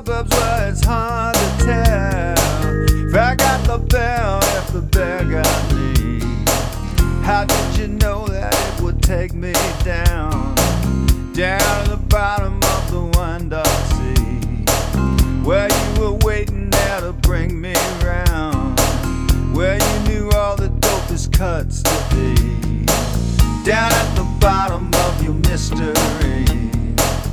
suburbs where it's hard to tell if I got the bear or if the bear got me. How did you know that it would take me down, down to the bottom of the Wyandotte Sea, where you were waiting there to bring me round, where you knew all the dopest cuts